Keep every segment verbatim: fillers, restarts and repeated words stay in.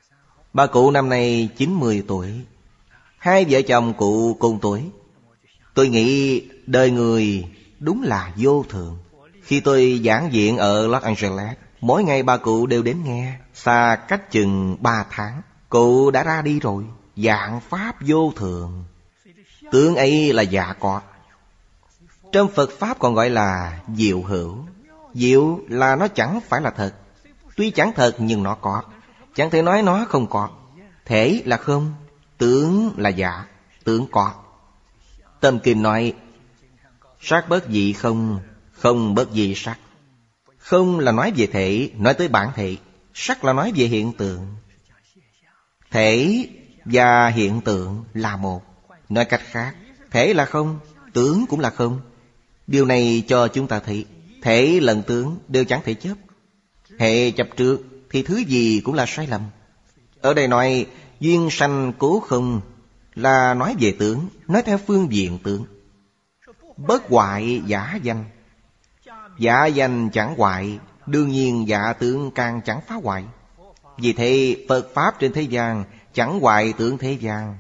Bà cụ năm nay chín mươi tuổi. Hai vợ chồng cụ cùng tuổi. Tôi nghĩ đời người đúng là vô thường. Khi tôi giảng diện ở Los Angeles, mỗi ngày bà cụ đều đến nghe. Xa cách chừng ba tháng, cụ đã ra đi rồi. Dạng pháp vô thường. Tướng ấy là dạ có. Trong Phật Pháp còn gọi là diệu hữu. Diệu là nó chẳng phải là thật. Tuy chẳng thật nhưng nó có. Chẳng thể nói nó không có. Thể là không, tướng là giả, tướng có. Tâm Kinh nói sắc bất dị không, không bất dị sắc. Không là nói về thể, nói tới bản thể. Sắc là nói về hiện tượng. Thể và hiện tượng là một. Nói cách khác, thể là không, tướng cũng là không. Điều này cho chúng ta thấy thể lẫn tướng đều chẳng thể chấp. Hệ chấp trước thì thứ gì cũng là sai lầm. Ở đây nói duyên sanh cố không là nói về tướng, nói theo phương diện tướng. Bất hoại giả danh. Giả danh chẳng hoại, đương nhiên giả tướng càng chẳng phá hoại. Vì thế Phật Pháp trên thế gian chẳng hoại tưởng thế gian.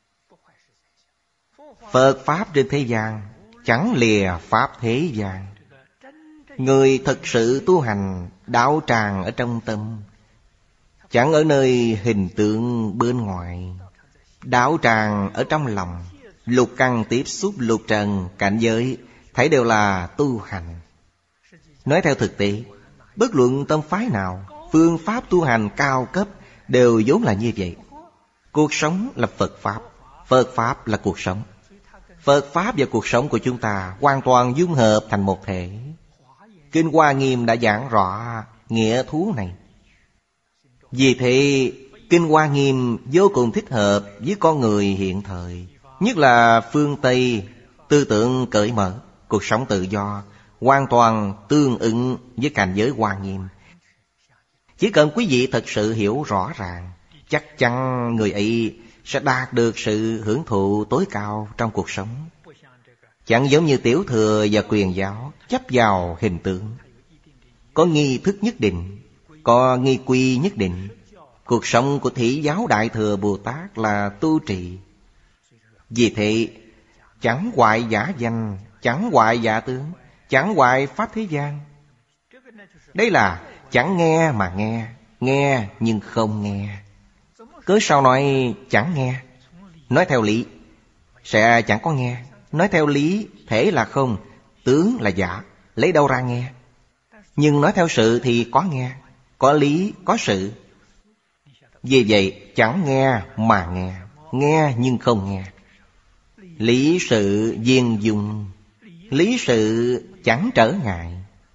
Phật Pháp trên thế gian chẳng lìa Pháp thế gian. Người thật sự tu hành đạo tràng ở trong tâm, chẳng ở nơi hình tượng bên ngoài. Đạo tràng ở trong lòng. Lục căn tiếp xúc lục trần cảnh giới, thấy đều là tu hành. Nói theo thực tế, bất luận tông phái nào, phương pháp tu hành cao cấp đều vốn là như vậy. Cuộc sống là Phật Pháp, Phật Pháp là cuộc sống. Phật Pháp và cuộc sống của chúng ta hoàn toàn dung hợp thành một thể. Kinh Hoa Nghiêm đã giảng rõ nghĩa thú này. Vì thế Kinh Hoa Nghiêm vô cùng thích hợp với con người hiện thời. Nhất là phương Tây, tư tưởng cởi mở, cuộc sống tự do, hoàn toàn tương ứng với cảnh giới Hoa Nghiêm. Chỉ cần quý vị thật sự hiểu rõ ràng, chắc chắn người ấy sẽ đạt được sự hưởng thụ tối cao trong cuộc sống. Chẳng giống như tiểu thừa và quyền giáo chấp vào hình tượng. Có nghi thức nhất định, có nghi quy nhất định. Cuộc sống của Thí giáo Đại Thừa Bồ Tát là tu trì. Vì thế chẳng hoại giả danh, chẳng hoại giả tướng, chẳng hoại pháp thế gian. Đây là chẳng nghe mà nghe, nghe nhưng không nghe. Cớ sao nói chẳng nghe? Nói theo lý sẽ chẳng có nghe. Nói theo lý thể là không, tướng là giả, lấy đâu ra nghe? Nhưng nói theo sự thì có nghe, có lý, có sự. Vì vậy chẳng nghe mà nghe, nghe nhưng không nghe. Lý sự viên dung, lý sự chẳng trở ngại.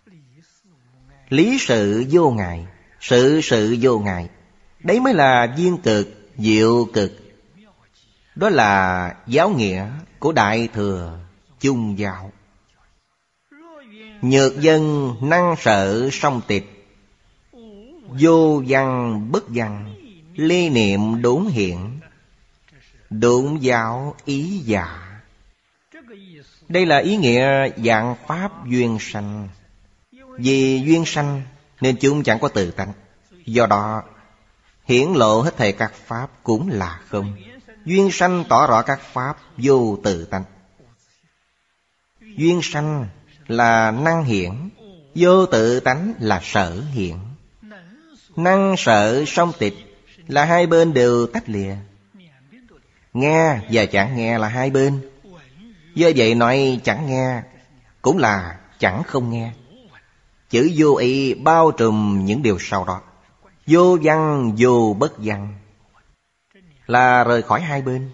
Lý sự vô ngại, sự sự vô ngại. Đấy mới là viên cực, diệu cực. Đó là giáo nghĩa của Đại Thừa Chung giáo. Nhược dân năng sở song tịch, vô văn bất văn, ly niệm đốn hiện, đốn giáo ý dạ. Đây là ý nghĩa dạng pháp duyên sanh. Vì duyên sanh nên chúng chẳng có tự tánh. Do đó hiển lộ hết thảy các pháp cũng là không. Duyên sanh tỏ rõ các pháp vô tự tánh. Duyên sanh là năng hiển, vô tự tánh là sở hiển. Năng sở song tịch là hai bên đều tách lìa. Nghe và chẳng nghe là hai bên. Do vậy nói chẳng nghe cũng là chẳng không nghe. Chữ vô ý bao trùm những điều sau đó. Vô văn vô bất văn là rời khỏi hai bên.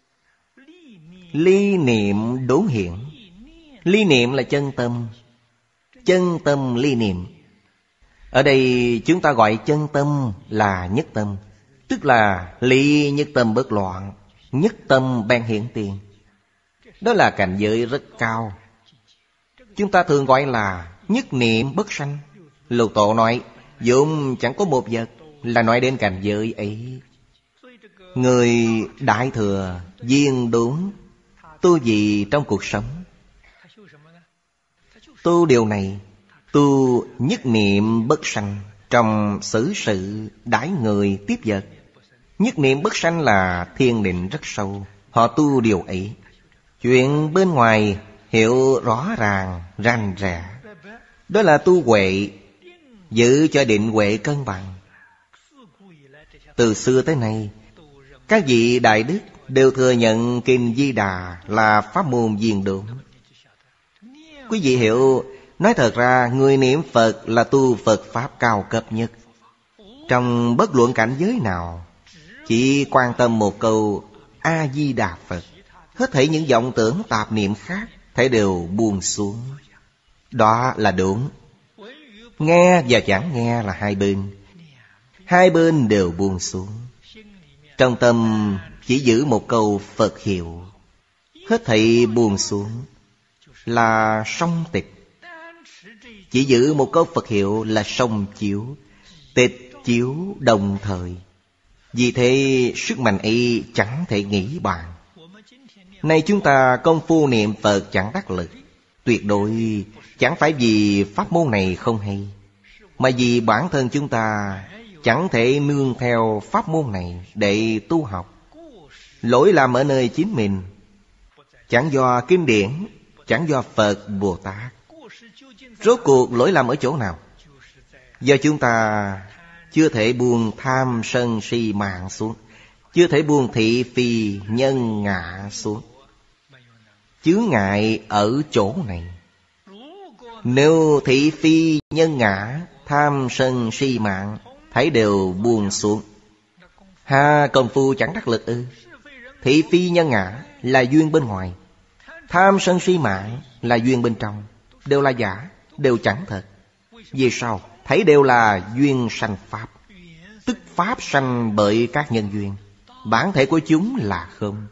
Ly niệm đốn hiện. Ly niệm là chân tâm. Chân tâm ly niệm. Ở đây chúng ta gọi chân tâm là nhất tâm, tức là ly nhất tâm bất loạn, nhất tâm ban hiện tiền. Đó là cảnh giới rất cao. Chúng ta thường gọi là nhất niệm bất sanh. Lục Tổ nói vốn chẳng có một vật, là nói đến cảnh giới ấy. Người Đại Thừa viên đúng tu gì trong cuộc sống? Tu điều này, tu nhất niệm bất sanh trong xử sự đãi người tiếp vật. Nhất niệm bất sanh là thiền định rất sâu. Họ tu điều ấy. Chuyện bên ngoài hiểu rõ ràng, rành rẽ. Đó là tu huệ, giữ cho định huệ cân bằng. Từ xưa tới nay, các vị đại đức đều thừa nhận Kinh Di Đà là pháp môn viên độn. Quý vị hiểu, nói thật ra người niệm Phật là tu Phật Pháp cao cấp nhất. Trong bất luận cảnh giới nào, chỉ quan tâm một câu A-di-đà Phật, hết thảy những vọng tưởng tạp niệm khác thảy đều buông xuống. Đó là đúng. Nghe và chẳng nghe là hai bên. Hai bên đều buông xuống. Trong tâm chỉ giữ một câu Phật hiệu, hết thảy buông xuống là song tịch. Chỉ giữ một câu Phật hiệu là song chiếu, tịch chiếu đồng thời. Vì thế sức mạnh ấy chẳng thể nghĩ bàn. Nay chúng ta công phu niệm Phật chẳng đắc lực, tuyệt đối chẳng phải vì pháp môn này không hay, mà vì bản thân chúng ta chẳng thể nương theo pháp môn này để tu học. Lỗi lầm ở nơi chính mình, chẳng do kinh điển, chẳng do Phật Bồ Tát. Rốt cuộc lỗi lầm ở chỗ nào? Do chúng ta chưa thể buông tham sân si mạng xuống, chưa thể buông thị phi nhân ngã xuống. Chướng ngại ở chỗ này. Nếu thị phi nhân ngã, tham sân si mạng thấy đều buông xuống, ha công phu chẳng đắc lực ư? Thị phi nhân ngã là duyên bên ngoài, tham sân si mạng là duyên bên trong. Đều là giả, đều chẳng thật. Vì sao? Thấy đều là duyên sanh pháp, tức pháp sanh bởi các nhân duyên. Bản thể của chúng là không.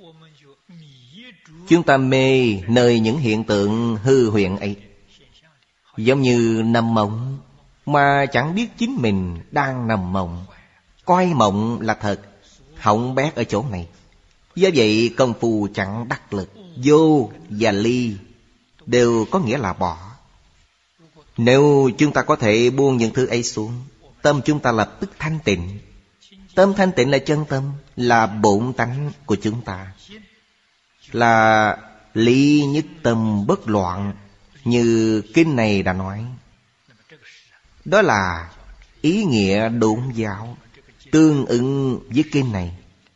Chúng ta mê nơi những hiện tượng hư huyễn ấy, giống như nằm mộng mà chẳng biết chính mình đang nằm mộng, coi mộng là thật, hỏng bét ở chỗ này. Do vậy công phu chẳng đắc lực. Vô và ly đều có nghĩa là bỏ. Nếu chúng ta có thể buông những thứ ấy xuống, tâm chúng ta lập tức thanh tịnh. Tâm thanh tịnh là chân tâm, là bổn tánh của chúng ta, là lý nhất tâm bất loạn, như kinh này đã nói. Đó là ý nghĩa độn giáo, tương ứng với kinh này.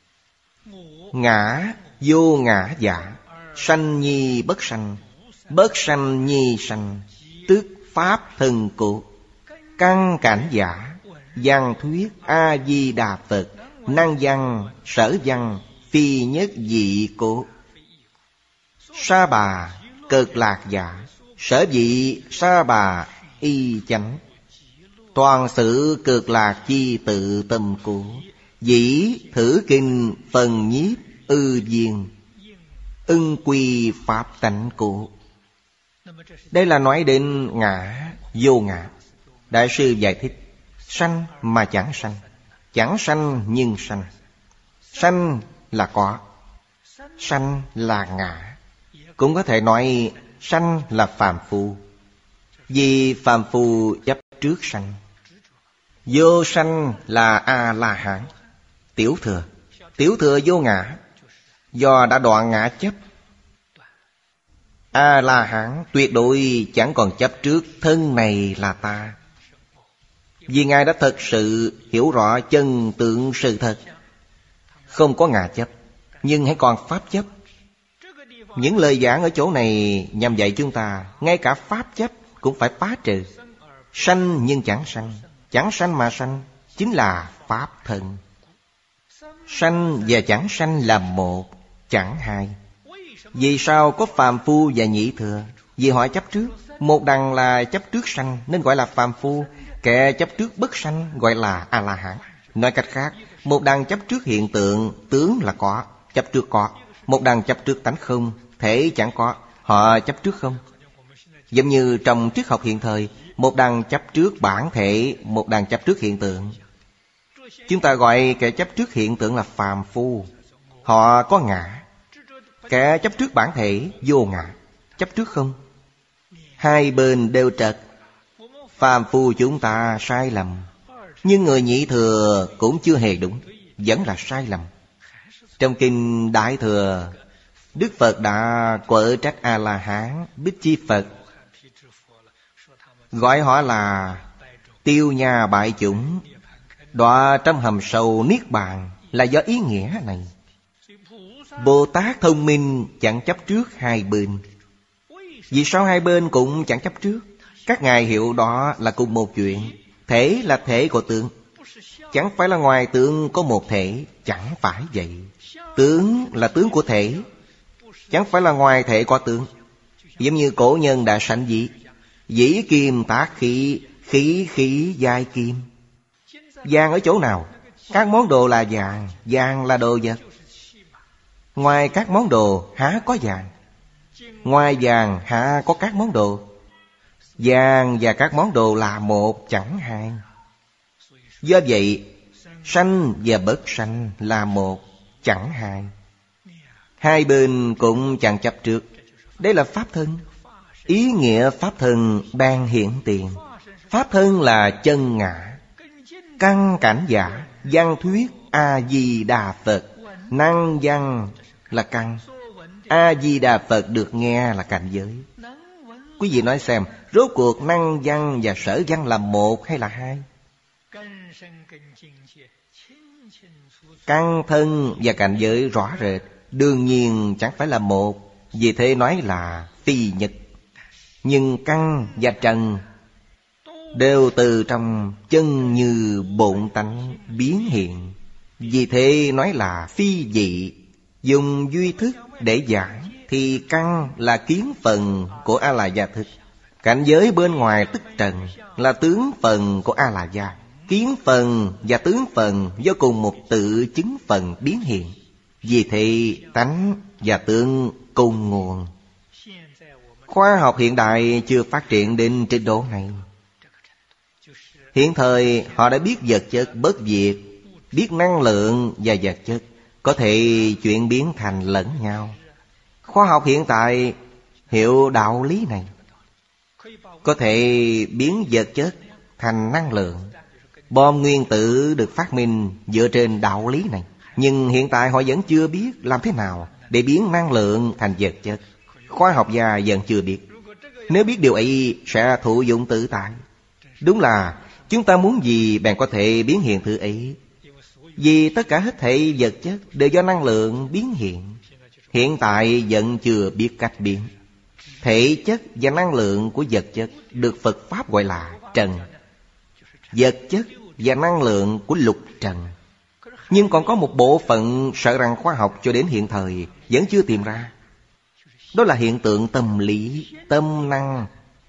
Ngã vô ngã giả, sanh nhi bất sanh, bất sanh nhi sanh, tức pháp thân cụ. Căn cảnh giả, văn thuyết A-di-đà Phật, năng văn, sở văn, phi nhất dị cố. Sa bà cực lạc giả, sở dị sa bà y chánh. Toàn sự cực lạc chi tự tâm cố, dĩ thử kinh phần nhiếp ư viên, ưng quy pháp tánh cố. Đây là nói đến ngã, vô ngã. Đại sư giải thích, sanh mà chẳng sanh, chẳng sanh nhưng sanh. Sanh là có, sanh là ngã. Cũng có thể nói sanh là phàm phu, vì phàm phu chấp trước sanh. Vô sanh là A-la-hán, tiểu thừa. Tiểu thừa vô ngã, do đã đoạn ngã chấp. A-la-hán tuyệt đối chẳng còn chấp trước thân này là ta, vì Ngài đã thật sự hiểu rõ chân tượng sự thật. Không có ngã chấp, nhưng hãy còn pháp chấp. Những lời giảng ở chỗ này nhằm dạy chúng ta, ngay cả pháp chấp cũng phải phá trừ. Sanh nhưng chẳng sanh, chẳng sanh mà sanh, chính là pháp thân. Sanh và chẳng sanh là một, chẳng hai. Vì sao có phàm phu và nhị thừa? Vì họ chấp trước. Một đằng là chấp trước sanh nên gọi là phàm phu, kẻ chấp trước bất sanh gọi là A-la-hán. Nói cách khác, một đằng chấp trước hiện tượng, tướng là có, chấp trước có. Một đằng chấp trước tánh không, thể chẳng có, họ chấp trước không. Giống như trong triết học hiện thời, một đằng chấp trước bản thể, một đằng chấp trước hiện tượng. Chúng ta gọi kẻ chấp trước hiện tượng là phàm phu, họ có ngã. Kẻ chấp trước bản thể vô ngã, chấp trước không. Hai bên đều trật. Phàm phu chúng ta sai lầm, nhưng người nhị thừa cũng chưa hề đúng. vẫn là sai lầm. Trong kinh Đại Thừa, Đức Phật đã quở trách A-la-hán Bích Chi Phật, gọi họ là tiêu nhà bại chủng, đọa trong hầm sâu niết bàn, là do ý nghĩa này. Bồ Tát thông minh chẳng chấp trước hai bên. Vì sao hai bên cũng chẳng chấp trước? Các ngài hiểu đó là cùng một chuyện. Thể là thể của tướng, chẳng phải là ngoài tướng có một thể. Chẳng phải vậy. Tướng là tướng của thể, chẳng phải là ngoài thể có tướng. Giống như cổ nhân đã sanh dĩ, dĩ kim tác khí, khí khí giai kim. Vàng ở chỗ nào? Các món đồ là vàng, vàng là đồ vật. Ngoài các món đồ há có vàng? Ngoài vàng há có các món đồ? Vàng và các món đồ là một, chẳng hai. Do vậy, sanh và bất sanh là một, chẳng hai. Hai bên cũng chẳng chấp trước. Đây là pháp thân. Ý nghĩa pháp thân đang hiện tiền. Pháp thân là chân ngã, căn cảnh giả, văn thuyết A-di-đà Phật. Năng văn là căn, A-di-đà Phật được nghe là cảnh giới. Quý vị nói xem, rốt cuộc năng văn và sở văn là một hay là hai? Căn thân và cảnh giới rõ rệt, đương nhiên chẳng phải là một. Vì thế nói là phi nhất. Nhưng căn và trần đều từ trong chân như bổn tánh biến hiện. Vì thế nói là phi dị. Dùng duy thức để giảng thì căn là kiến phần của A-la-gia thức. Cảnh giới bên ngoài tức trần là tướng phần của A-la-gia. Kiến phần và tướng phần do cùng một tự chứng phần biến hiện. Vì thế tánh và tướng cùng nguồn. Khoa học hiện đại chưa phát triển đến trình độ này. Hiện thời họ đã biết vật chất bất diệt, biết năng lượng và vật chất có thể chuyển biến thành lẫn nhau. Khoa học hiện tại hiểu đạo lý này, có thể biến vật chất thành năng lượng. Bom nguyên tử được phát minh dựa trên đạo lý này. Nhưng hiện tại họ vẫn chưa biết làm thế nào để biến năng lượng thành vật chất. Khoa học gia vẫn chưa biết. Nếu biết điều ấy sẽ thụ dụng tự tại. Đúng là chúng ta muốn gì bèn có thể biến hiện thứ ấy. Vì tất cả hết thảy vật chất đều do năng lượng biến hiện. Hiện tại vẫn chưa biết cách biến. Thể chất và năng lượng của vật chất được Phật Pháp gọi là trần. Vật chất và năng lượng của lục trần. Nhưng còn có một bộ phận sợ rằng khoa học cho đến hiện thời vẫn chưa tìm ra. Đó là hiện tượng tâm lý, tâm năng.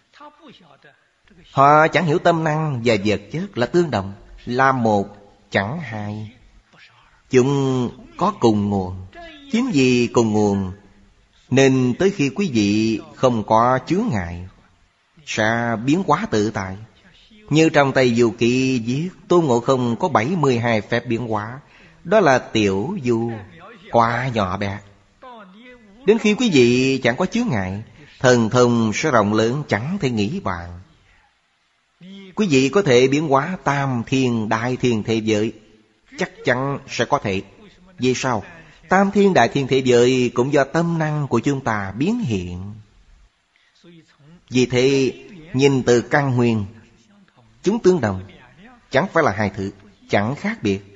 Họ chẳng hiểu tâm năng và vật chất là tương đồng, là một, chẳng hai. Chúng có cùng nguồn. Chính vì cùng nguồn nên tới khi quý vị không có chướng ngại sẽ biến hóa tự tại. Như trong Tây Du Ký viết Tôn Ngộ Không có bảy mươi hai phép biến hóa. Đó là tiểu du, quá nhỏ bé. Đến khi quý vị chẳng có chướng ngại, thần thông sẽ rộng lớn chẳng thể nghĩ bàn. Quý vị có thể biến hóa tam thiên đại thiên thế giới, chắc chắn sẽ có thể. Vì sao? Tam thiên đại thiên thế giới cũng do tâm năng của chúng ta biến hiện. Vì thế nhìn từ căn nguyên, chúng tương đồng, chẳng phải là hai thứ, chẳng khác biệt.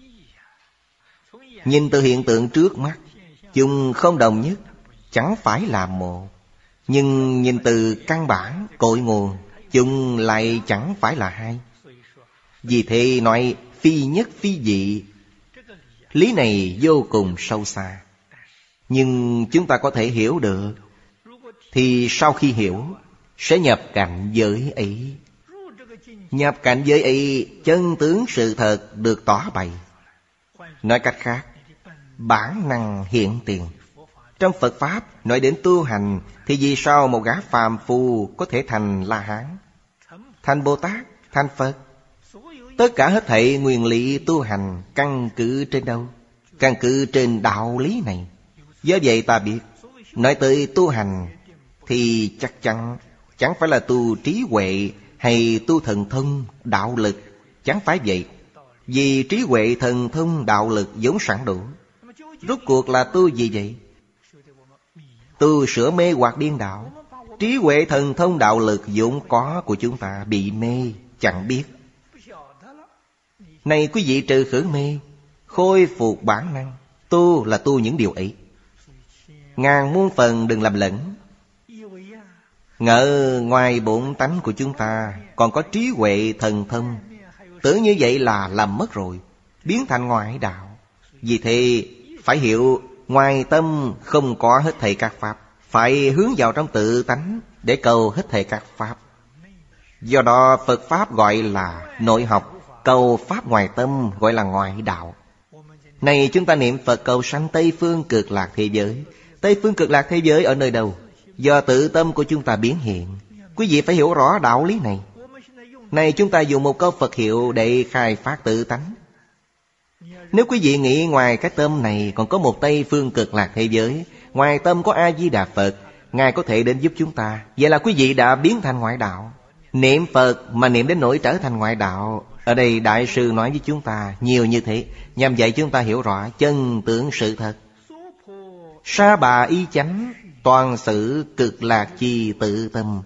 Nhìn từ hiện tượng trước mắt, chúng không đồng nhất, chẳng phải là một. Nhưng nhìn từ căn bản, cội nguồn, chúng lại chẳng phải là hai. Vì thế nói phi nhất phi dị. Lý này vô cùng sâu xa. Nhưng chúng ta có thể hiểu được, thì sau khi hiểu sẽ nhập cảnh giới ấy. Nhập cảnh giới ấy, chân tướng sự thật được tỏ bày. Nói cách khác, bản năng hiện tiền. Trong Phật Pháp nói đến tu hành, thì vì sao một gã phàm phu có thể thành La-hán, thành Bồ Tát, thành Phật? Tất cả hết thảy nguyên lý tu hành căn cứ trên đâu? Căn cứ trên đạo lý này. Do vậy ta biết, nói tới tu hành thì chắc chắn chẳng phải là tu trí huệ hay tu thần thông, đạo lực. Chẳng phải vậy. Vì trí huệ thần thông đạo lực vốn sẵn đủ. Rốt cuộc là tu gì vậy? Tu sửa mê hoặc điên đạo. Trí huệ thần thông đạo lực vốn có của chúng ta bị mê, chẳng biết. Này quý vị trừ khử mê, khôi phục bản năng. Tu là tu những điều ấy. Ngàn muôn phần đừng làm lẫn. Ngờ ngoài bổn tánh của chúng ta còn có trí huệ thần thông, tưởng như vậy là làm mất rồi, biến thành ngoại đạo. Vì thế phải hiểu ngoài tâm không có hết thảy các pháp, phải hướng vào trong tự tánh để cầu hết thảy các pháp. Do đó Phật Pháp gọi là nội học, cầu Pháp ngoài tâm gọi là ngoại đạo. Này chúng ta niệm Phật cầu sanh Tây Phương Cực Lạc thế giới. Tây Phương Cực Lạc thế giới ở nơi đâu? Do tự tâm của chúng ta biến hiện. Quý vị phải hiểu rõ đạo lý này. Này chúng ta dùng một câu Phật hiệu để khai phát tự tánh. Nếu quý vị nghĩ ngoài cái tâm này còn có một Tây Phương Cực Lạc thế giới, ngoài tâm có A-di-đà Phật, Ngài có thể đến giúp chúng ta. Vậy là quý vị đã biến thành ngoại đạo. Niệm Phật mà niệm đến nỗi trở thành ngoại đạo. Ở đây Đại sư nói với chúng ta nhiều như thế, nhằm dạy chúng ta hiểu rõ chân tướng sự thật. Sa bà y chánh, toàn sự cực lạc chi tự tâm.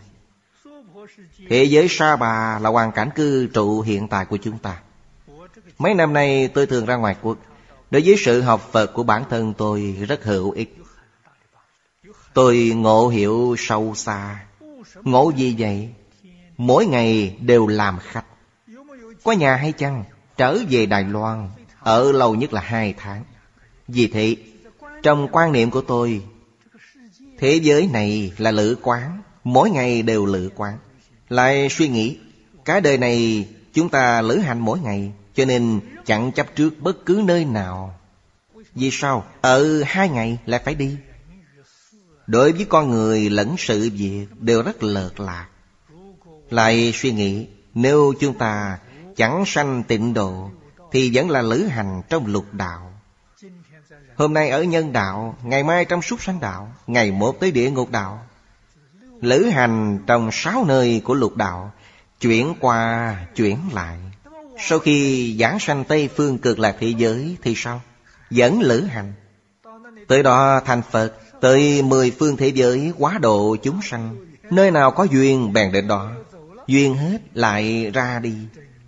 Thế giới Sa Bà là hoàn cảnh cư trụ hiện tại của chúng ta. Mấy năm nay tôi thường ra ngoài quốc. Đối với sự học Phật của bản thân tôi rất hữu ích. Tôi ngộ hiểu sâu xa. Ngộ gì vậy? Mỗi ngày đều làm khách. Có nhà hay chăng? Trở về Đài Loan, ở lâu nhất là hai tháng. Vì thế, trong quan niệm của tôi, thế giới này là lữ quán, mỗi ngày đều lữ quán. Lại suy nghĩ, cả đời này chúng ta lữ hành mỗi ngày, cho nên chẳng chấp trước bất cứ nơi nào. Vì sao? Ở hai ngày lại phải đi. Đối với con người lẫn sự việc đều rất lợt lạc. Lại suy nghĩ, nếu chúng ta chẳng sanh tịnh độ thì vẫn là lữ hành trong lục đạo. Hôm nay ở nhân đạo, ngày mai trong súc sanh đạo, ngày mốt tới địa ngục đạo. Lữ hành trong sáu nơi của lục đạo, chuyển qua chuyển lại. Sau khi giảng sanh Tây Phương Cực Lạc thế giới thì sao? Vẫn lữ hành. Tới đó thành Phật, tới mười phương thế giới quá độ chúng sanh. Nơi nào có duyên bèn đến đó, duyên hết lại ra đi.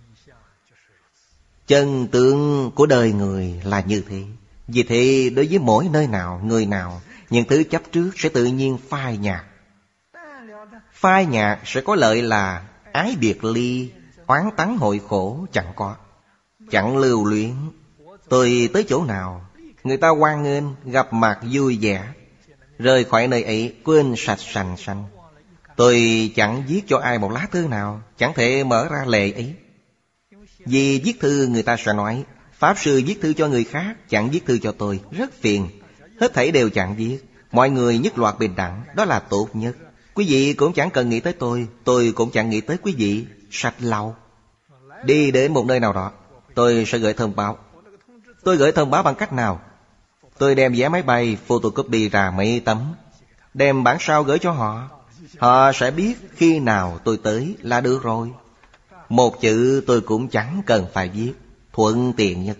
Chân tướng của đời người là như thế. Vì thế đối với mỗi nơi nào, người nào, những thứ chấp trước sẽ tự nhiên phai nhạt. Phai nhạt sẽ có lợi là ái biệt ly, oán tắng hội khổ chẳng có. Chẳng lưu luyến. Tôi tới chỗ nào, người ta hoan nghênh, gặp mặt vui vẻ. Rời khỏi nơi ấy quên sạch sành sanh. Tôi chẳng viết cho ai một lá thư nào, chẳng thể mở ra lệ ấy. Vì viết thư người ta sẽ nói, Pháp Sư viết thư cho người khác, chẳng viết thư cho tôi, rất phiền. Hết thảy đều chẳng viết. Mọi người nhất loạt bình đẳng, đó là tốt nhất. Quý vị cũng chẳng cần nghĩ tới tôi, tôi cũng chẳng nghĩ tới quý vị. Sạch lậu. Đi đến một nơi nào đó, tôi sẽ gửi thông báo. Tôi gửi thông báo bằng cách nào? Tôi đem vé máy bay photocopy ra mấy tấm, đem bản sao gửi cho họ. Họ sẽ biết khi nào tôi tới là được rồi. Một chữ tôi cũng chẳng cần phải viết, thuận tiện nhất.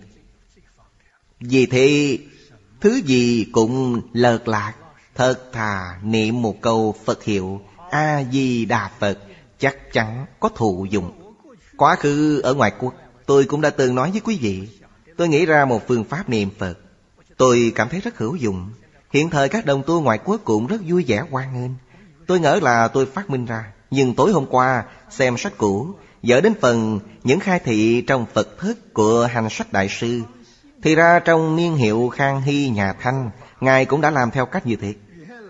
Vì thế thứ gì cũng lợt lạc. Thật thà niệm một câu Phật hiệu A-di-đà Phật, chắc chắn có thụ dụng. Quá khứ ở ngoại quốc, tôi cũng đã từng nói với quý vị, tôi nghĩ ra một phương pháp niệm Phật, tôi cảm thấy rất hữu dụng. Hiện thời các đồng tu ngoại quốc cũng rất vui vẻ hoan nghênh. Tôi ngỡ là tôi phát minh ra, nhưng tối hôm qua xem sách cũ, dở đến phần những khai thị trong Phật thất của Hành Sách Đại Sư, thì ra trong niên hiệu Khang Hy nhà Thanh, Ngài cũng đã làm theo cách như thế.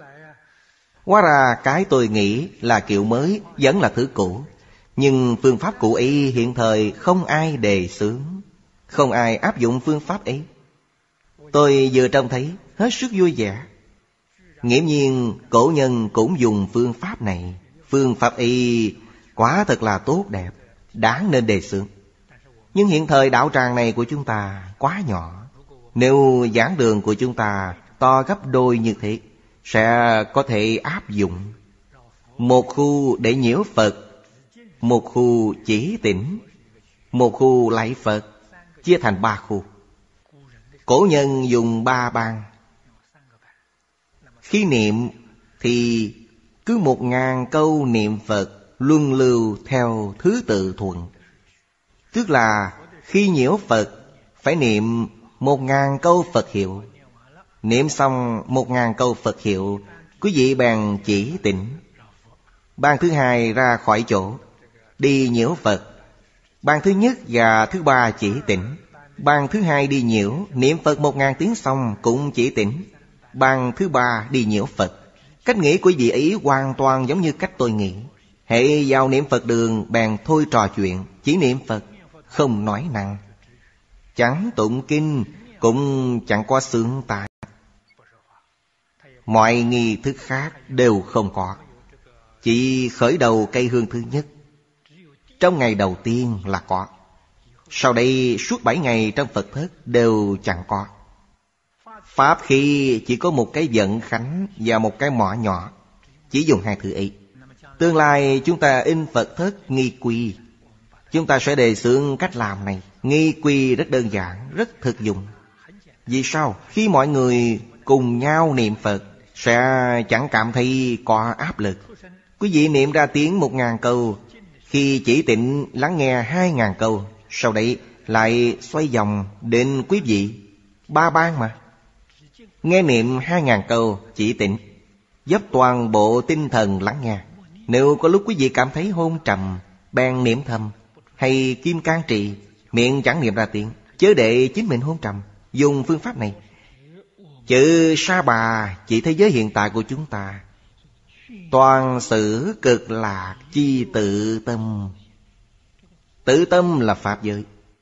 Hóa ra cái tôi nghĩ là kiểu mới vẫn là thứ cũ, nhưng phương pháp cũ ấy hiện thời không ai đề xướng, không ai áp dụng phương pháp ấy. Tôi vừa trông thấy hết sức vui vẻ. Nghiễm nhiên cổ nhân cũng dùng phương pháp này. Phương pháp ấy quả thật là tốt đẹp, đáng nên đề xướng. Nhưng hiện thời đạo tràng này của chúng ta quá nhỏ. Nếu giảng đường của chúng ta to gấp đôi như thế, sẽ có thể áp dụng. Một khu để nhiễu Phật, một khu chỉ tỉnh, một khu lạy Phật, chia thành ba khu. Cổ nhân dùng ba ban. Khi niệm thì cứ một ngàn câu niệm Phật luân lưu theo thứ tự thuận. Tức là khi nhiễu Phật phải niệm một ngàn câu Phật hiệu. Niệm xong một ngàn câu Phật hiệu, quý vị bèn chỉ tỉnh. Ban thứ hai ra khỏi chỗ, đi nhiễu Phật. Ban thứ nhất và thứ ba chỉ tỉnh. Ban thứ hai đi nhiễu, niệm Phật một ngàn tiếng xong cũng chỉ tỉnh. Ban thứ ba đi nhiễu Phật. Cách nghĩ của vị ấy hoàn toàn giống như cách tôi nghĩ. Hễ vào niệm Phật đường bèn thôi trò chuyện, chỉ niệm Phật, không nói năng. Chẳng tụng kinh, cũng chẳng có xướng tài. Mọi nghi thức khác đều không có. Chỉ khởi đầu cây hương thứ nhất, trong ngày đầu tiên là có. Sau đây suốt bảy ngày trong Phật thất đều chẳng có. Pháp khí chỉ có một cái vận khánh và một cái mỏ nhỏ, chỉ dùng hai thứ ấy. Tương lai chúng ta in Phật thất nghi quy, chúng ta sẽ đề xướng cách làm này. Nghi quy rất đơn giản, rất thực dụng. Vì sao? Khi mọi người cùng nhau niệm Phật sẽ chẳng cảm thấy có áp lực. Quý vị niệm ra tiếng một ngàn câu, khi chỉ tịnh lắng nghe hai ngàn câu, sau đấy lại xoay vòng đến quý vị. Ba ban mà. Nghe niệm hai ngàn câu chỉ tịnh, dốc toàn bộ tinh thần lắng nghe. Nếu có lúc quý vị cảm thấy hôn trầm, bèn niệm thầm, hay kim cang trì, miệng chẳng niệm ra tiếng, chớ để chính mình hôn trầm. Dùng phương pháp này. Chữ Sa Bà chỉ thế giới hiện tại của chúng ta. Toàn sự cực lạc chi tự tâm. Tự tâm là Pháp giới.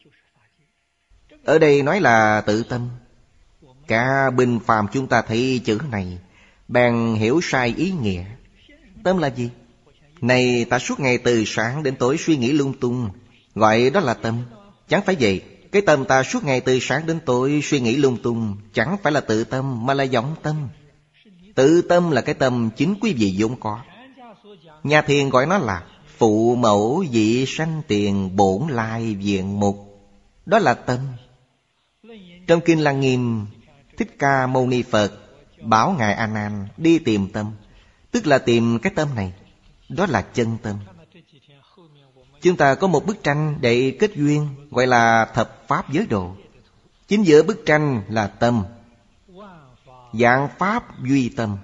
Ở đây nói là tự tâm. Cả bình phàm chúng ta thấy chữ này bèn hiểu sai ý nghĩa. Tâm là gì? Này ta suốt ngày từ sáng đến tối suy nghĩ lung tung, gọi đó là tâm. Chẳng phải vậy. Cái tâm ta suốt ngày từ sáng đến tối suy nghĩ lung tung chẳng phải là tự tâm, mà là vọng tâm. Tự tâm là cái tâm chính quý vị vốn có. Nhà thiền gọi nó là phụ mẫu vị sanh tiền bổn lai viện mục. Đó là tâm. Trong Kinh Lăng Nghiêm, Thích Ca Mâu Ni Phật bảo Ngài A Nan đi tìm tâm, tức là tìm cái tâm này. Đó là chân tâm. Chúng ta có một bức tranh để kết duyên, gọi là thập pháp giới độ. Chính giữa bức tranh là tâm. Vạn pháp duy tâm.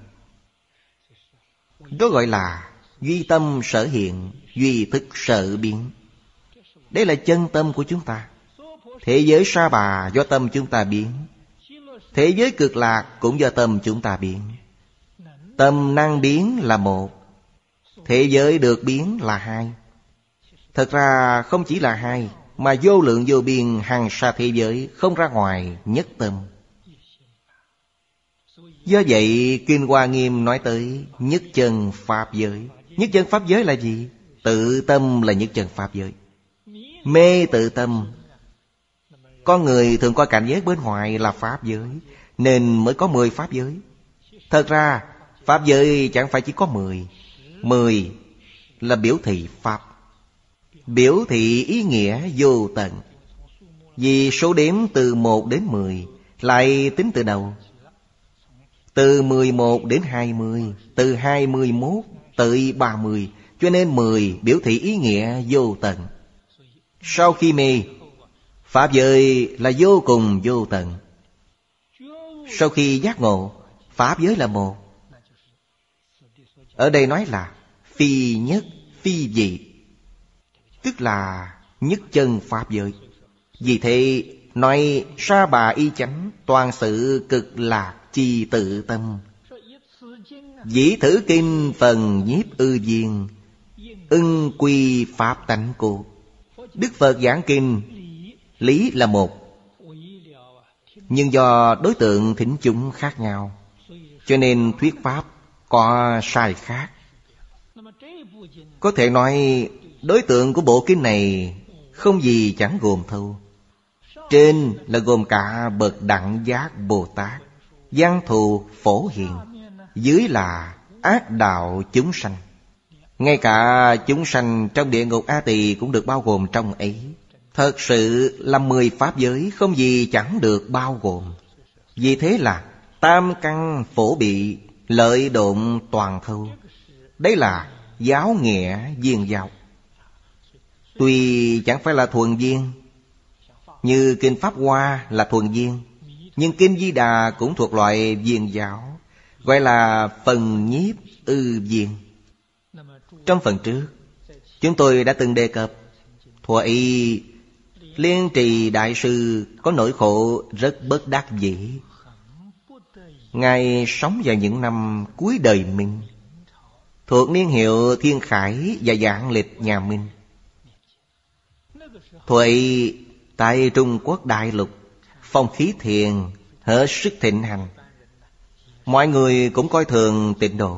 Đó gọi là duy tâm sở hiện, duy thức sở biến. Đây là chân tâm của chúng ta. Thế giới Sa Bà do tâm chúng ta biến. Thế giới Cực Lạc cũng do tâm chúng ta biến. Tâm năng biến là một, thế giới được biến là hai. Thật ra không chỉ là hai, mà vô lượng vô biên hằng sa thế giới, không ra ngoài nhất tâm. Do vậy Kinh Hoa Nghiêm nói tới nhất chân Pháp giới. Nhất chân Pháp giới là gì? Tự tâm là nhất chân Pháp giới. Mê tự tâm. Con người thường coi cảnh giới bên ngoài là Pháp giới, nên mới có mười Pháp giới. Thật ra Pháp giới chẳng phải chỉ có mười. Mười là biểu thị Pháp, biểu thị ý nghĩa vô tận. Vì số đếm từ một đến mười, lại tính từ đầu. Từ mười một đến hai mươi, từ hai mươi mốt tới ba mươi, cho nên mười biểu thị ý nghĩa vô tận. Sau khi mê, Pháp giới là vô cùng vô tận. Sau khi giác ngộ, Pháp giới là một. Ở đây nói là phi nhất, phi dị, tức là nhất chân Pháp giới. Vì thế nói Sa Bà y chánh, toàn sự cực lạc chi tự tâm. Dĩ thử kinh phần nhiếp ư viên, ưng quy pháp tánh cụ. Đức Phật giảng kinh, lý là một, nhưng do đối tượng thính chúng khác nhau, cho nên thuyết pháp có sai khác. Có thể nói đối tượng của bộ kinh này không gì chẳng gồm thâu. Trên là gồm cả bậc đẳng giác Bồ Tát, văn thù phổ hiền. Dưới là ác đạo chúng sanh. Ngay cả chúng sanh trong địa ngục A Tỳ cũng được bao gồm trong ấy. Thật sự là mười pháp giới không gì chẳng được bao gồm. Vì thế là tam căn phổ bị, lợi độn toàn thâu. Đấy là giáo nghĩa viên giáo. Tuy chẳng phải là thuần viên, như Kinh Pháp Hoa là thuần viên, nhưng Kinh Di Đà cũng thuộc loại viên giáo, gọi là phần nhiếp ư viên. Trong phần trước, chúng tôi đã từng đề cập, thuở y Liên Trì Đại Sư có nỗi khổ rất bất đắc dĩ. Ngài sống vào những năm cuối đời Minh, thuộc niên hiệu Thiên Khải và Vạn Lịch nhà Minh. Thuở ấy tại Trung Quốc đại lục, phong khí thiền hết sức thịnh hành. Mọi người cũng coi thường tịnh độ.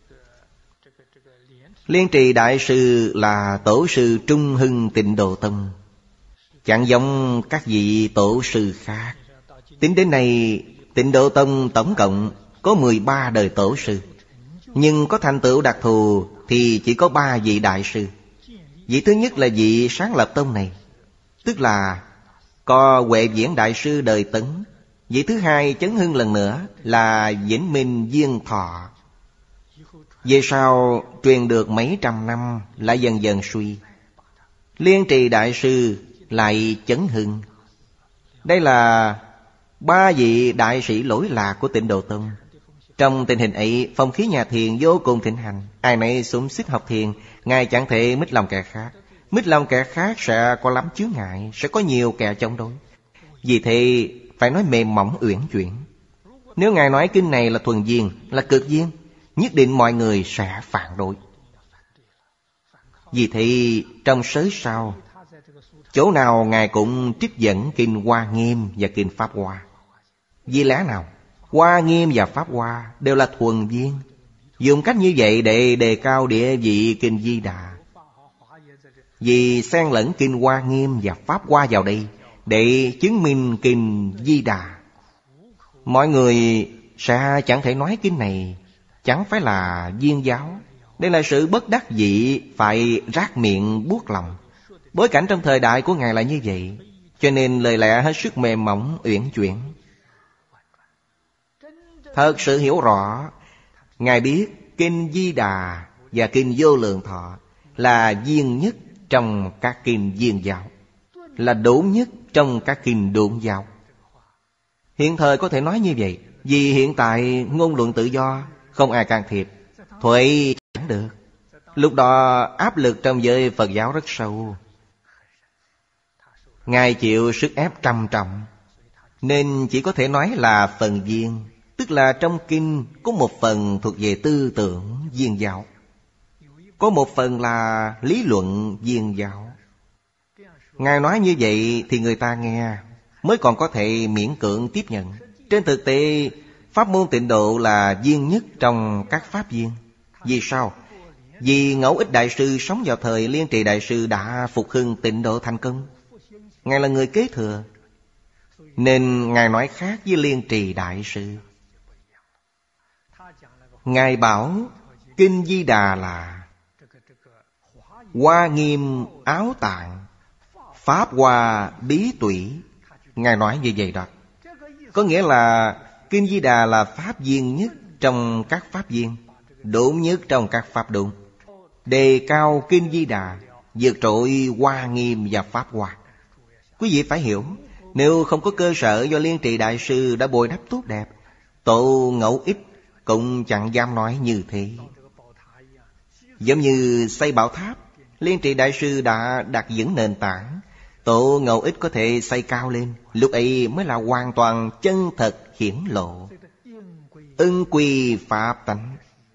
Liên Trì Đại Sư là tổ sư trung hưng Tịnh Độ Tông, chẳng giống các vị tổ sư khác. Tính đến nay, Tịnh Độ Tông tổng cộng có mười ba đời tổ sư, nhưng có thành tựu đặc thù thì chỉ có ba vị đại sư. Vị thứ nhất là vị sáng lập tông này, tức là có Huệ Viễn Đại Sư đời Tấn. Vị thứ hai chấn hưng lần nữa là Vĩnh Minh Viên Thọ. Về sau truyền được mấy trăm năm lại dần dần suy. Liên Trì Đại Sư lại chấn hưng. Đây là ba vị đại sĩ lỗi lạc của Tịnh Độ Tông. Trong tình hình ấy, phong khí nhà thiền vô cùng thịnh hành. Ai nấy súng xít học thiền, Ngài chẳng thể mít lòng kẻ khác. Mít lòng kẻ khác sẽ có lắm chướng ngại, sẽ có nhiều kẻ chống đối. Vì thế phải nói mềm mỏng uyển chuyển. Nếu Ngài nói kinh này là thuần viên, là cực viên, nhất định mọi người sẽ phản đối. Vì thế trong sớ sau, chỗ nào Ngài cũng trích dẫn Kinh Hoa Nghiêm và Kinh Pháp Hoa. Vì lẽ nào? Hoa Nghiêm và Pháp Hoa đều là thuần viên. Dùng cách như vậy để đề cao địa vị Kinh Di Đà. Vì xen lẫn Kinh Hoa Nghiêm và Pháp Hoa vào đây để chứng minh Kinh Di Đà. Mọi người sẽ chẳng thể nói kinh này chẳng phải là viên giáo. Đây là sự bất đắc dĩ phải rát miệng buốt lòng. Bối cảnh trong thời đại của Ngài là như vậy, cho nên lời lẽ hết sức mềm mỏng uyển chuyển. Thật sự hiểu rõ, Ngài biết Kinh Di Đà và Kinh Vô Lượng Thọ là viên nhất trong các kinh viên giáo, là độn nhất trong các kinh độn giáo. Hiện thời có thể nói như vậy, vì hiện tại ngôn luận tự do, không ai can thiệp. Thuệ chẳng được. Lúc đó áp lực trong giới Phật giáo rất sâu. Ngài chịu sức ép trầm trọng, nên chỉ có thể nói là phần viên, tức là trong kinh có một phần thuộc về tư tưởng viên giáo, có một phần là lý luận viên giáo. Ngài nói như vậy thì người ta nghe mới còn có thể miễn cưỡng tiếp nhận. Trên thực tế, pháp môn Tịnh Độ là viên nhất trong các pháp viên. Vì sao? Vì Ngẫu Ích Đại Sư sống vào thời Liên Trì Đại Sư đã phục hưng Tịnh Độ thành công. Ngài là người kế thừa, nên Ngài nói khác với Liên Trì Đại Sư. Ngài bảo Kinh Di Đà là Hoa Nghiêm Áo Tạng, Pháp Hoa Bí Tủy. Ngài nói như vậy đó. Có nghĩa là Kinh Di Đà là pháp viên nhất trong các pháp viên, độn nhất trong các pháp độn. Đề cao Kinh Di Đà, vượt trội Hoa Nghiêm và Pháp Hoa. Quý vị phải hiểu, nếu không có cơ sở do Liên Trì Đại Sư đã bồi đắp tốt đẹp, Tổ Ngẫu Ích cũng chẳng dám nói như thế. Giống như xây bảo tháp, Liên Trì Đại Sư đã đặt vững nền tảng, Tổ Ngẫu Ích có thể xây cao lên. Lúc ấy mới là hoàn toàn chân thật hiển lộ, ưng quy pháp tánh.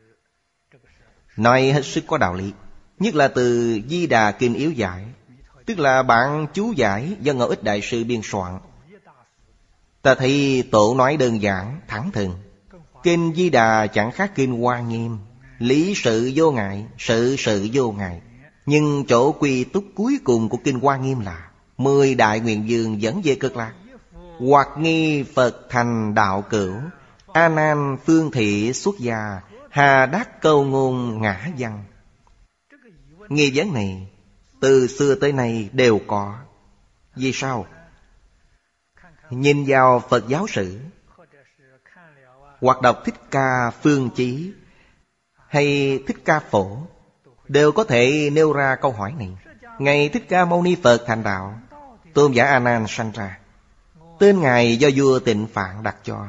Nói hết sức có đạo lý. Nhất là từ Di Đà Kinh Yếu Giải, tức là bản chú giải do Ngẫu Ích Đại Sư biên soạn. Ta thấy Tổ nói đơn giản, thẳng thừng. Kinh Di Đà chẳng khác Kinh Hoa Nghiêm, lý sự vô ngại, sự sự vô ngại. Nhưng chỗ quy túc cuối cùng của Kinh Hoa Nghiêm là mười đại nguyện dương dẫn về cực lạc, hoặc nghi Phật thành đạo cửu, A Nan phương thị xuất gia, hà đắc câu ngôn ngã văn. Nghi vấn này từ xưa tới nay đều có. Vì sao? Nhìn vào Phật giáo sử, hoặc đọc Thích Ca Phương Chí hay Thích Ca Phổ, đều có thể nêu ra câu hỏi này. Ngày Thích Ca Mâu Ni Phật thành đạo, tôn giả A Nan sanh ra. Tên Ngài do vua Tịnh Phạn đặt cho,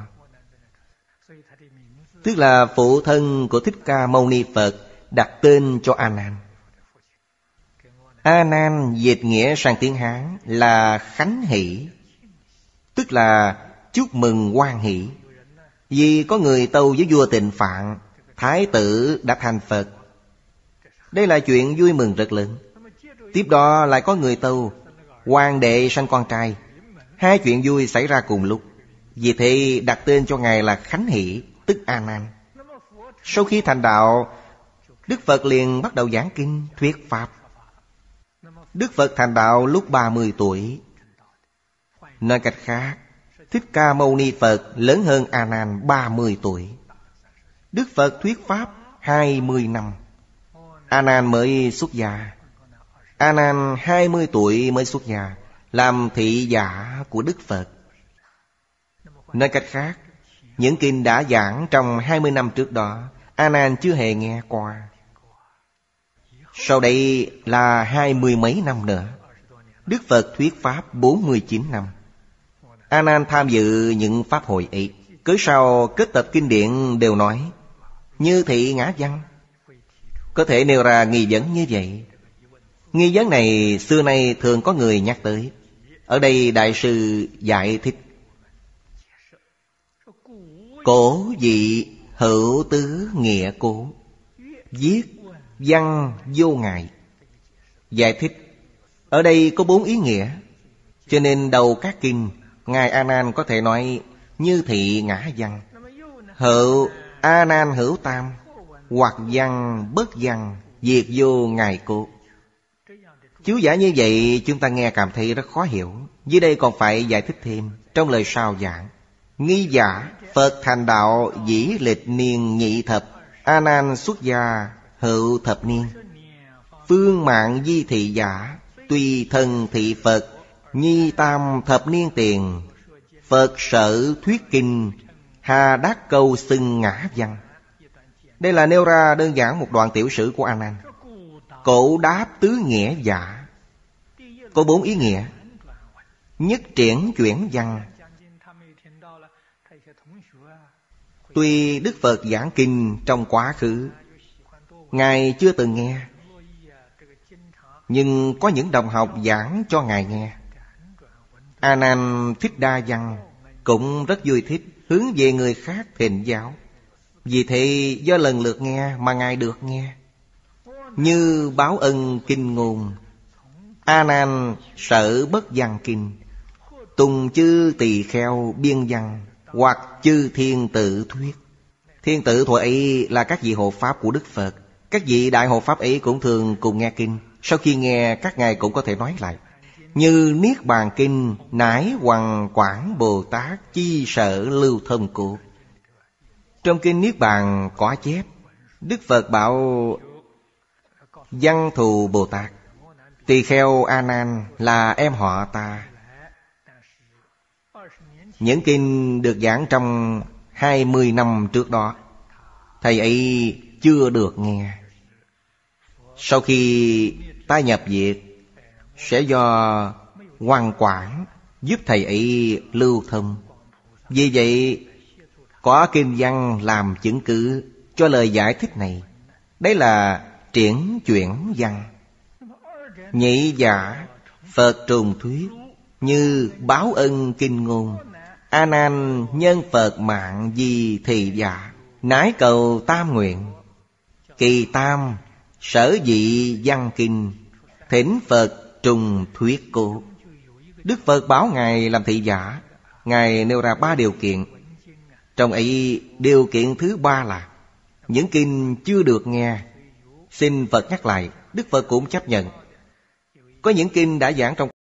tức là phụ thân của Thích Ca Mâu Ni Phật đặt tên cho A Nan. A Nan dịch nghĩa sang tiếng Hán là Khánh Hỷ, tức là chúc mừng hoan hỷ. Vì có người tâu với vua Tịnh Phạn, thái tử đã thành Phật. Đây là chuyện vui mừng rất lớn. Tiếp đó lại có người tâu hoàng đệ sanh con trai. Hai chuyện vui xảy ra cùng lúc. Vì thế đặt tên cho Ngài là Khánh Hỷ, tức A Nan. Sau khi thành đạo, Đức Phật liền bắt đầu giảng kinh thuyết pháp. Đức Phật thành đạo lúc ba mươi tuổi. Nói cách khác, Thích Ca Mâu Ni Phật lớn hơn A Nan ba mươi tuổi. Đức Phật thuyết pháp hai mươi năm. A Nan mới xuất gia. A Nan hai mươi tuổi mới xuất gia, làm thị giả của Đức Phật. Nói cách khác, những kinh đã giảng trong hai mươi năm trước đó, A Nan chưa hề nghe qua. Sau đây là hai mươi mấy năm nữa, Đức Phật thuyết pháp bốn mươi chín năm. A Nan tham dự những pháp hội ấy. Cớ sao kết tập kinh điển đều nói như thị ngã văn. Có thể nêu ra nghi vấn như vậy. Nghi vấn này xưa nay thường có người nhắc tới. Ở đây Đại sư giải thích: cổ dị hữu tứ nghĩa cố, viết văn vô ngại. Giải thích: ở đây có bốn ý nghĩa, cho nên đầu các kinh Ngài A Nan có thể nói như thị ngã văn. Hữu A Nan hữu tam, hoặc văn bất văn, diệt vô ngài cố. Chú giải như vậy chúng ta nghe cảm thấy rất khó hiểu. Dưới đây còn phải giải thích thêm. Trong lời sau giảng: nghi giả Phật thành đạo dĩ lịch niên nhị thập, A Nan xuất gia hữu thập niên. Phương mạng di thị giả, tùy thân thị Phật, nhi tam thập niên tiền. Phật sở thuyết kinh, hà đắc câu xưng ngã văn. Đây là nêu ra đơn giản một đoạn tiểu sử của A Nan. Cổ đáp tứ nghĩa giả, có bốn ý nghĩa. Nhất triển chuyển văn. Tuy Đức Phật giảng kinh trong quá khứ, Ngài chưa từng nghe, nhưng có những đồng học giảng cho Ngài nghe. A Nan thích đa văn, cũng rất vui thích hướng về người khác thịnh giáo. Vì thế do lần lượt nghe mà Ngài được nghe. Như báo ân kinh ngôn, A Nan sở bất văn kinh, tùng chư tỳ kheo biên văn, hoặc chư thiên tự thuyết. Thiên tự thuở ấy là các vị hộ pháp của Đức Phật. Các vị đại hộ pháp ấy cũng thường cùng nghe kinh. Sau khi nghe, các ngài cũng có thể nói lại. Như Niết Bàn Kinh, nải Hoằng Quảng Bồ Tát chi sở lưu thông cụ. Trong kinh Niết Bàn có chép, Đức Phật bảo Văn Thù Bồ Tát, tỳ kheo A Nan là em họ ta. Những kinh được giảng trong hai mươi năm trước đó, thầy ấy chưa được nghe. Sau khi ta nhập viện, sẽ do Hoằng Quảng giúp thầy ấy lưu thông. Vì vậy có kinh văn làm chứng cứ cho lời giải thích này. Đấy là triển chuyển văn. Nhị giả Phật trùng thuyết, như báo ân kinh ngôn, A Nan nhân Phật mạng di thị giả, nái cầu tam nguyện. Kỳ tam sở dị văn kinh, thỉnh Phật trùng thuyết cố. Đức Phật báo Ngài làm thị giả. Ngài nêu ra ba điều kiện. Trong ấy điều kiện thứ ba là những kinh chưa được nghe, xin Phật nhắc lại. Đức Phật cũng chấp nhận. Có những kinh đã giảng trong